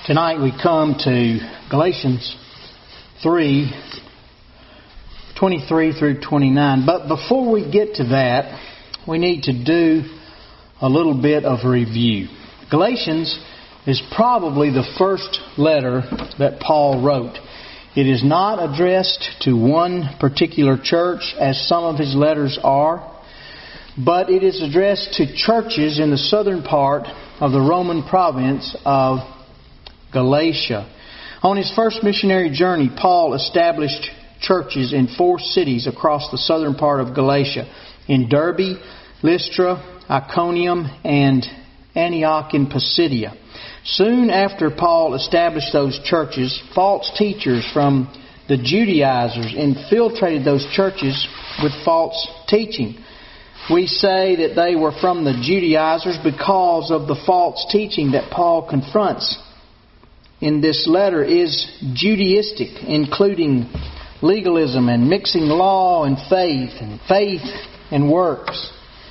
Tonight we come to Galatians 3:23 through 29. But before we get to that, we need to do a little bit of review. Galatians is probably the first letter that Paul wrote. It is not addressed to one particular church as some of his letters are, but it is addressed to churches in the southern part of the Roman province of Galatia. On his first missionary journey, Paul established churches in 4 cities across the southern part of Galatia: in Derbe, Lystra, Iconium, and Antioch in Pisidia. Soon after Paul established those churches, false teachers from the Judaizers infiltrated those churches with false teaching. We say that they were from the Judaizers because of the false teaching that Paul confronts in this letter is Judaistic, including legalism and mixing law and faith and works.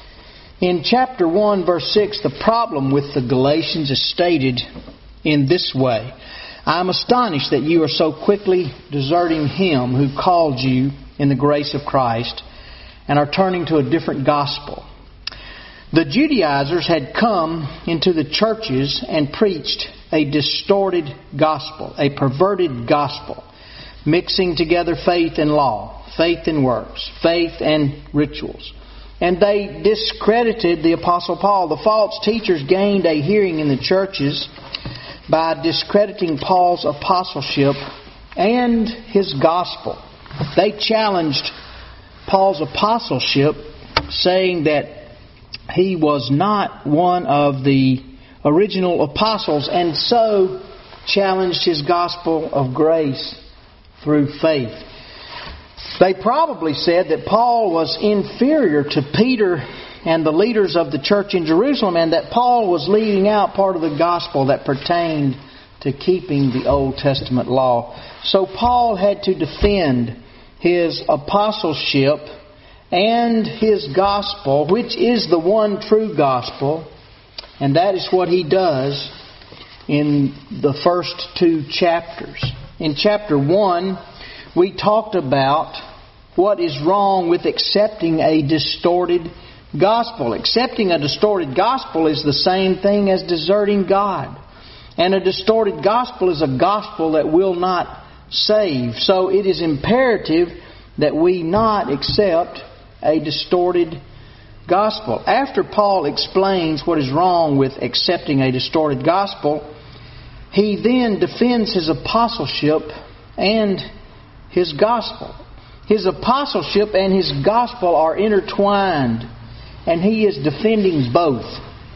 In chapter 1, verse 6, the problem with the Galatians is stated in this way: I am astonished that you are so quickly deserting Him who called you in the grace of Christ and are turning to a different gospel. The Judaizers had come into the churches and preached a distorted gospel, a perverted gospel, mixing together faith and law, faith and works, faith and rituals. And they discredited the Apostle Paul. The false teachers gained a hearing in the churches by discrediting Paul's apostleship and his gospel. They challenged Paul's apostleship, saying that he was not one of the original apostles, and so challenged his gospel of grace through faith. They probably said that Paul was inferior to Peter and the leaders of the church in Jerusalem, and that Paul was leaving out part of the gospel that pertained to keeping the Old Testament law. So Paul had to defend his apostleship and his gospel, which is the one true gospel, and that is what he does in the first 2 chapters. In chapter 1, we talked about what is wrong with accepting a distorted gospel. Accepting a distorted gospel is the same thing as deserting God. And a distorted gospel is a gospel that will not save. So it is imperative that we not accept a distorted gospel. After Paul explains what is wrong with accepting a distorted gospel, he then defends his apostleship and his gospel. His apostleship and his gospel are intertwined, and he is defending both.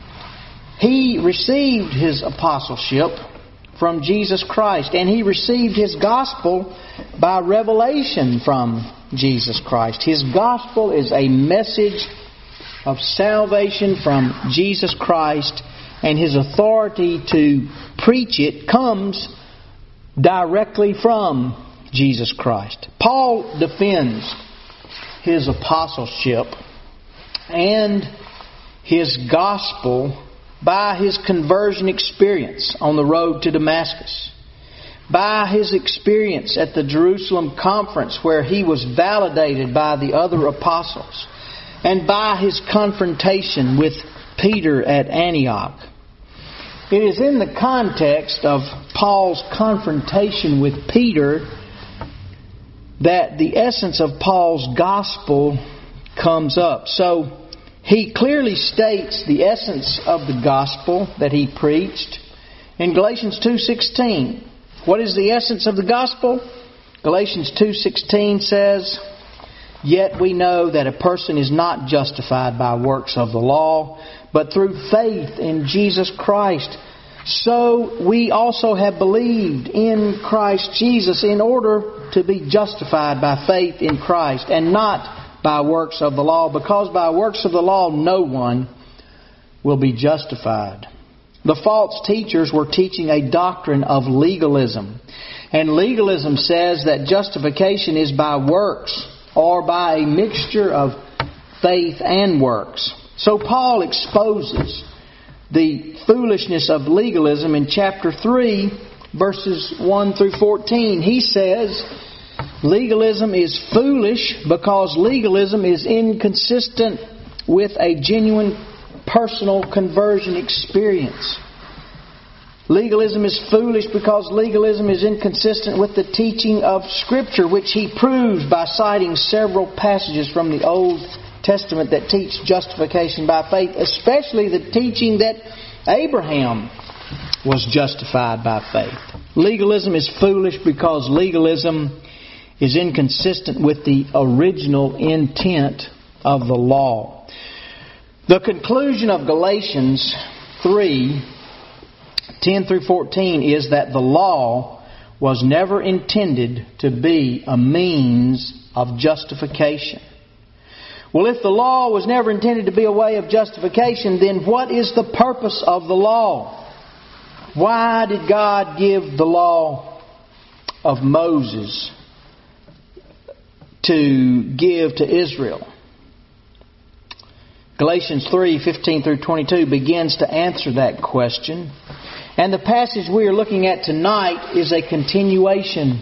He received his apostleship from Jesus Christ, and he received his gospel by revelation from Jesus Christ. His gospel is a message of salvation from Jesus Christ, and his authority to preach it comes directly from Jesus Christ. Paul defends his apostleship and his gospel by his conversion experience on the road to Damascus, by his experience at the Jerusalem conference where he was validated by the other apostles, and by his confrontation with Peter at Antioch. It is in the context of Paul's confrontation with Peter that the essence of Paul's gospel comes up. So he clearly states the essence of the gospel that he preached in Galatians 2:16. What is the essence of the gospel? Galatians 2:16 says, Yet we know that a person is not justified by works of the law, but through faith in Jesus Christ. So we also have believed in Christ Jesus in order to be justified by faith in Christ and not by works of the law, because by works of the law no one will be justified. The false teachers were teaching a doctrine of legalism. And legalism says that justification is by works, or by a mixture of faith and works. So Paul exposes the foolishness of legalism in chapter 3, verses 1 through 14. He says, legalism is foolish because legalism is inconsistent with a genuine personal conversion experience. Legalism is foolish because legalism is inconsistent with the teaching of Scripture, which he proves by citing several passages from the Old Testament that teach justification by faith, especially the teaching that Abraham was justified by faith. Legalism is foolish because legalism is inconsistent with the original intent of the law. The conclusion of Galatians 3:10 through 14 is that the law was never intended to be a means of justification. Well, if the law was never intended to be a way of justification, then what is the purpose of the law? Why did God give the law of Moses to give to Israel? Galatians 3:15 through 22 begins to answer that question. And the passage we are looking at tonight is a continuation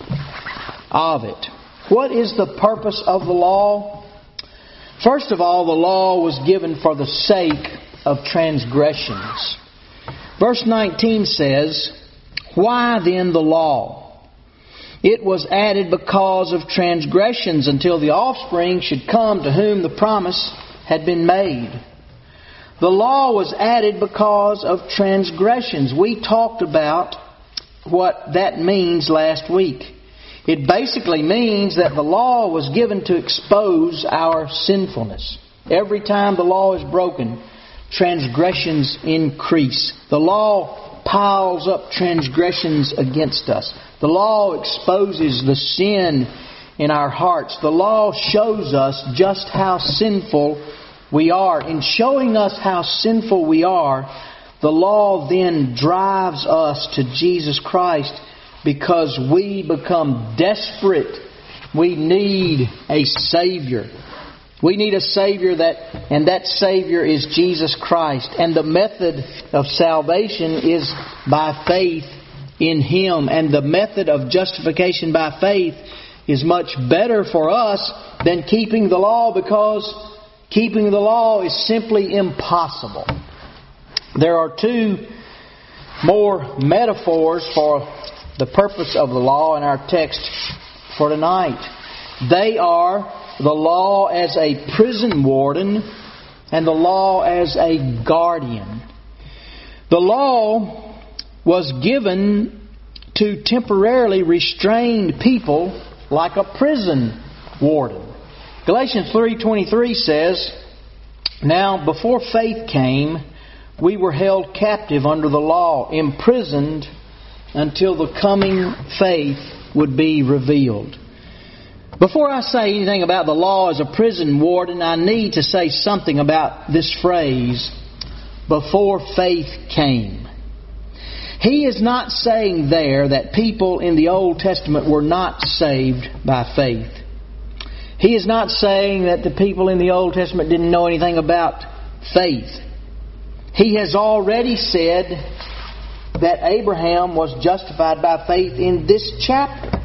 of it. What is the purpose of the law? First of all, the law was given for the sake of transgressions. Verse 19 says, "Why then the law? It was added because of transgressions until the offspring should come to whom the promise had been made." The law was added because of transgressions. We talked about what that means last week. It basically means that the law was given to expose our sinfulness. Every time the law is broken, transgressions increase. The law piles up transgressions against us. The law exposes the sin in our hearts. The law shows us just how sinful we are. In showing us how sinful we are, the law then drives us to Jesus Christ because we become desperate. We need a Savior. We need a Savior, and that Savior is Jesus Christ. And the method of salvation is by faith in Him. And the method of justification by faith is much better for us than keeping the law, because keeping the law is simply impossible. There are two more metaphors for the purpose of the law in our text for tonight. They are the law as a prison warden and the law as a guardian. The law was given to temporarily restrain people like a prison warden. Galatians 3:23 says, "Now before faith came, we were held captive under the law, imprisoned until the coming faith would be revealed." Before I say anything about the law as a prison warden, I need to say something about this phrase, "before faith came." He is not saying there that people in the Old Testament were not saved by faith. He is not saying that the people in the Old Testament didn't know anything about faith. He has already said that Abraham was justified by faith in this chapter.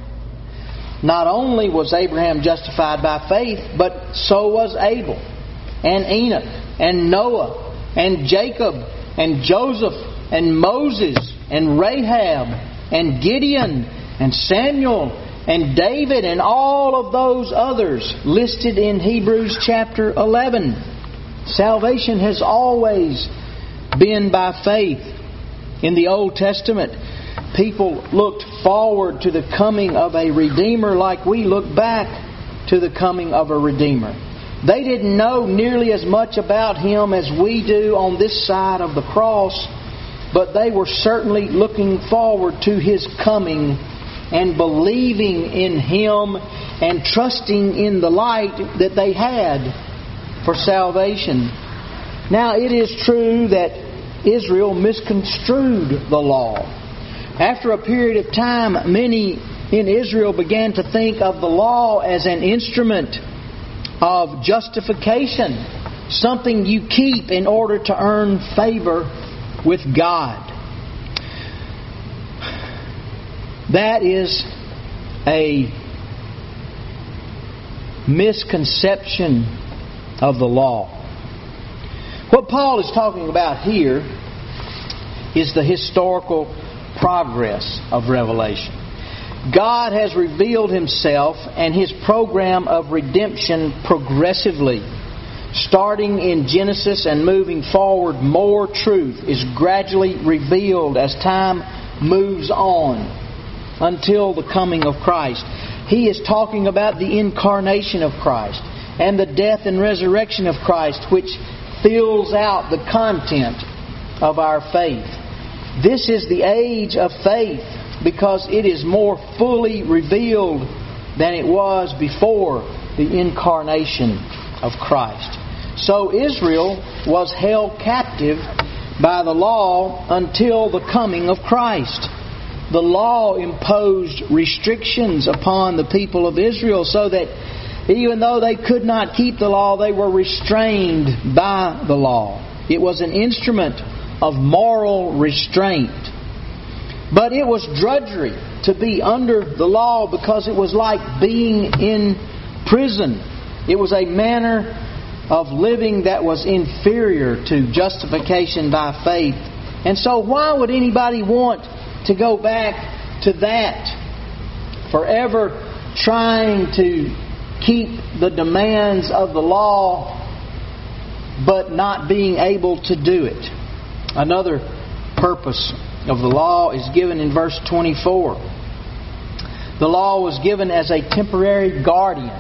Not only was Abraham justified by faith, but so was Abel, and Enoch, and Noah, and Jacob, and Joseph, and Moses, and Rahab, and Gideon, and Samuel, and David, and all of those others listed in Hebrews chapter 11. Salvation has always been by faith. In the Old Testament, people looked forward to the coming of a Redeemer like we look back to the coming of a Redeemer. They didn't know nearly as much about Him as we do on this side of the cross, but they were certainly looking forward to His coming and believing in Him and trusting in the light that they had for salvation. Now, it is true that Israel misconstrued the law. After a period of time, many in Israel began to think of the law as an instrument of justification, something you keep in order to earn favor with God. That is a misconception of the law. What Paul is talking about here is the historical progress of revelation. God has revealed Himself and His program of redemption progressively. Starting in Genesis and moving forward, more truth is gradually revealed as time moves on until the coming of Christ. He is talking about the incarnation of Christ and the death and resurrection of Christ, which fills out the content of our faith. This is the age of faith because it is more fully revealed than it was before the incarnation of Christ. So Israel was held captive by the law until the coming of Christ. The law imposed restrictions upon the people of Israel so that even though they could not keep the law, they were restrained by the law. It was an instrument of moral restraint. But it was drudgery to be under the law because it was like being in prison. It was a manner of living that was inferior to justification by faith. And so why would anybody want to go back to that? Forever trying to keep the demands of the law but not being able to do it. Another purpose of the law is given in verse 24. The law was given as a temporary guardian.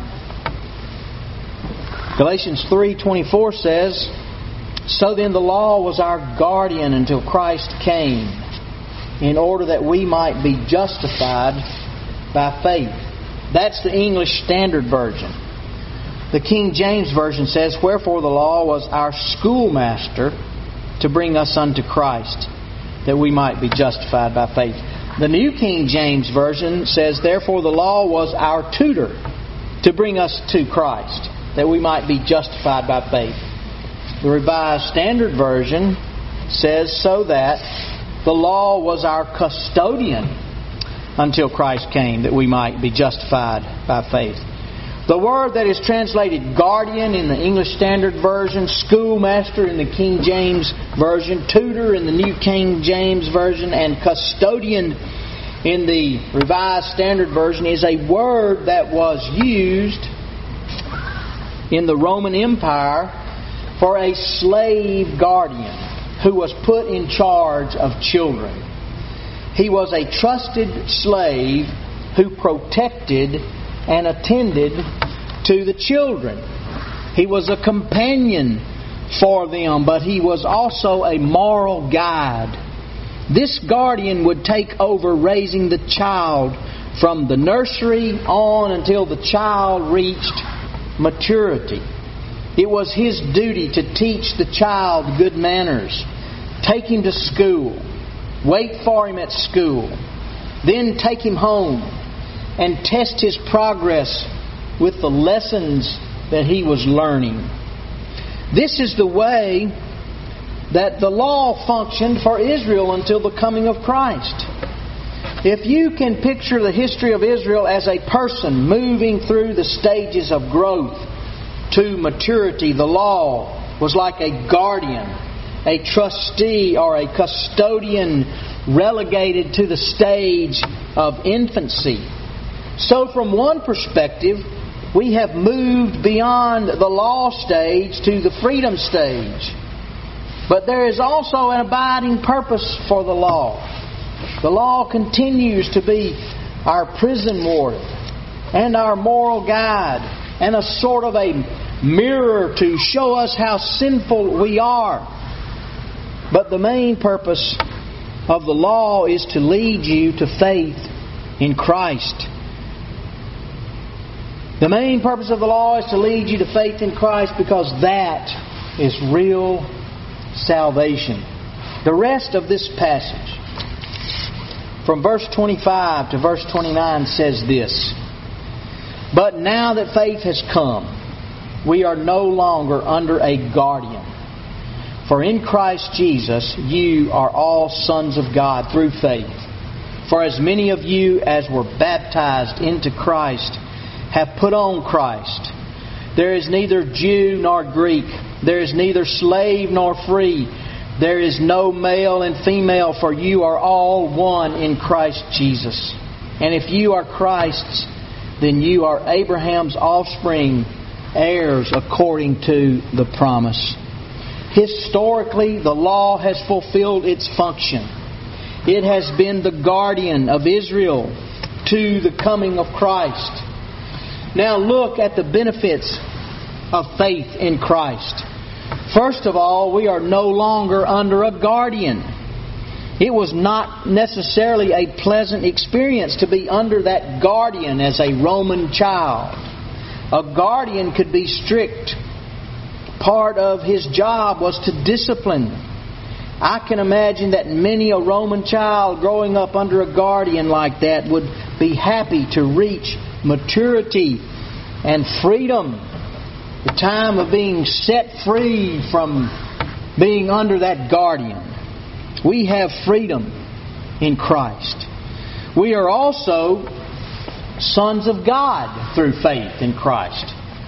Galatians 3:24 says, "So then the law was our guardian until Christ came, in order that we might be justified by faith." That's the English Standard Version. The King James Version says, "Wherefore the law was our schoolmaster to bring us unto Christ, that we might be justified by faith." The New King James Version says, "Therefore the law was our tutor to bring us to Christ, that we might be justified by faith." The Revised Standard Version says, "So that the law was our custodian until Christ came, that we might be justified by faith." The word that is translated guardian in the English Standard Version, schoolmaster in the King James Version, tutor in the New King James Version, and custodian in the Revised Standard Version is a word that was used in the Roman Empire for a slave guardian who was put in charge of children. He was a trusted slave who protected and attended to the children. He was a companion for them, but he was also a moral guide. This guardian would take over raising the child from the nursery on until the child reached maturity. It was his duty to teach the child good manners, take him to school, wait for him at school, then take him home and test his progress with the lessons that he was learning. This is the way that the law functioned for Israel until the coming of Christ. If you can picture the history of Israel as a person moving through the stages of growth to maturity, the law was like a guardian, a trustee, or a custodian relegated to the stage of infancy. So from one perspective, we have moved beyond the law stage to the freedom stage. But there is also an abiding purpose for the law. The law continues to be our prison warden and our moral guide and a sort of a mirror to show us how sinful we are. But the main purpose of the law is to lead you to faith in Christ. The main purpose of the law is to lead you to faith in Christ because that is real salvation. The rest of this passage, from verse 25 to verse 29, says this: "But now that faith has come, we are no longer under a guardian. For in Christ Jesus you are all sons of God through faith. For as many of you as were baptized into Christ have put on Christ. There is neither Jew nor Greek. There is neither slave nor free. There is no male and female, for you are all one in Christ Jesus. And if you are Christ's, then you are Abraham's offspring, heirs according to the promise. Historically, the law has fulfilled its function. It has been the guardian of Israel to the coming of Christ. Now look at the benefits of faith in Christ. First of all, we are no longer under a guardian. It was not necessarily a pleasant experience to be under that guardian as a Roman child. A guardian could be strict. Part of his job was to discipline. I can imagine that many a Roman child growing up under a guardian like that would be happy to reach maturity and freedom. The time of being set free from being under that guardian. We have freedom in Christ. We are also sons of God through faith in Christ.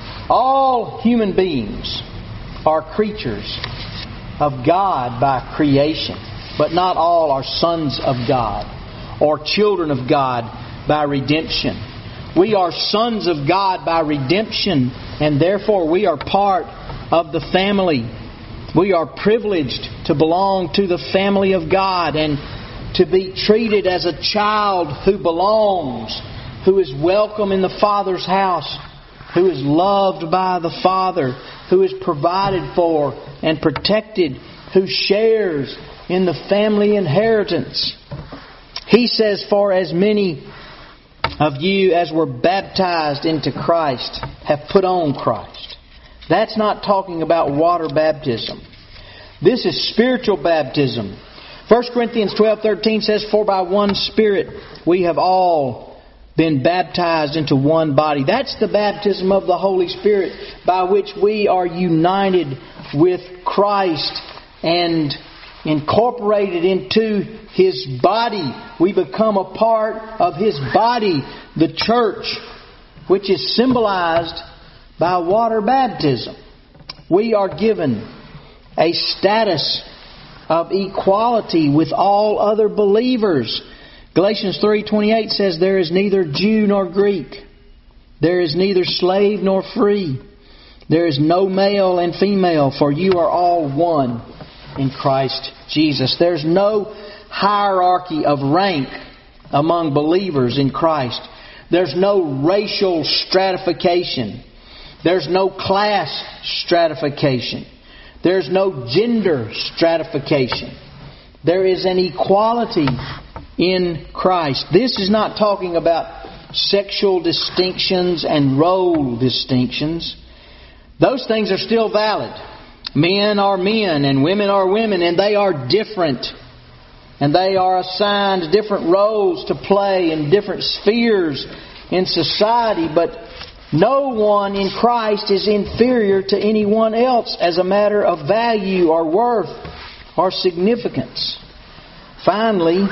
All human beings are creatures of God by creation, but not all are sons of God or children of God by redemption. We are sons of God by redemption, and therefore we are part of the family. We are privileged to belong to the family of God and to be treated as a child who belongs, who is welcome in the Father's house, who is loved by the Father, who is provided for and protected, who shares in the family inheritance. He says, for as many of you as were baptized into Christ have put on Christ. That's not talking about water baptism. This is spiritual baptism. 1 Corinthians 12:13 says, for by one Spirit we have all been baptized into one body. That's the baptism of the Holy Spirit by which we are united with Christ and incorporated into His body. We become a part of His body, the church, which is symbolized by water baptism. We are given a status of equality with all other believers. Galatians 3:28 says, there is neither Jew nor Greek. There is neither slave nor free. There is no male and female, for you are all one in Christ Jesus. There's no hierarchy of rank among believers in Christ. There's no racial stratification. There's no class stratification. There's no gender stratification. There is an equality in Christ. This is not talking about sexual distinctions and role distinctions. Those things are still valid. Men are men and women are women, and they are different. And they are assigned different roles to play in different spheres in society. But no one in Christ is inferior to anyone else as a matter of value or worth or significance. Finally,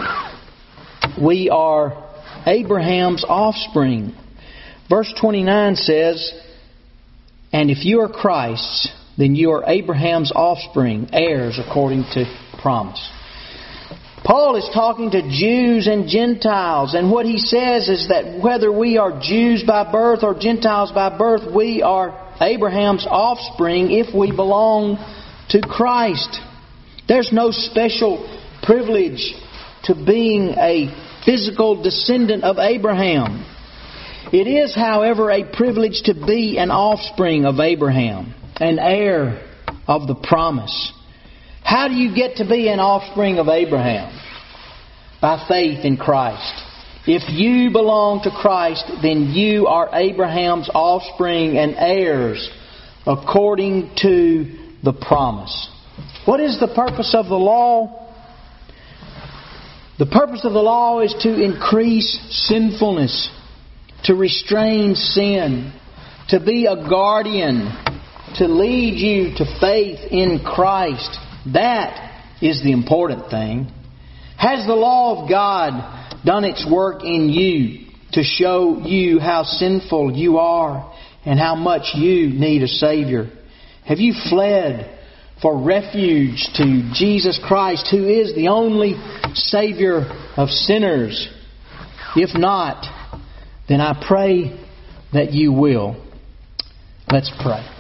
we are Abraham's offspring. Verse 29 says, and if you are Christ's, then you are Abraham's offspring, heirs according to promise. Paul is talking to Jews and Gentiles, and what he says is that whether we are Jews by birth or Gentiles by birth, we are Abraham's offspring if we belong to Christ. There's no special privilege to being a physical descendant of Abraham. It is, however, a privilege to be an offspring of Abraham, an heir of the promise. How do you get to be an offspring of Abraham? By faith in Christ. If you belong to Christ, then you are Abraham's offspring and heirs according to the promise. What is the purpose of the law? The purpose of the law is to increase sinfulness, to restrain sin, to be a guardian, to lead you to faith in Christ, That is the important thing. Has the law of God done its work in you to show you how sinful you are and how much you need a Savior? Have you fled for refuge to Jesus Christ, who is the only Savior of sinners? If not, then I pray that you will. Let's pray.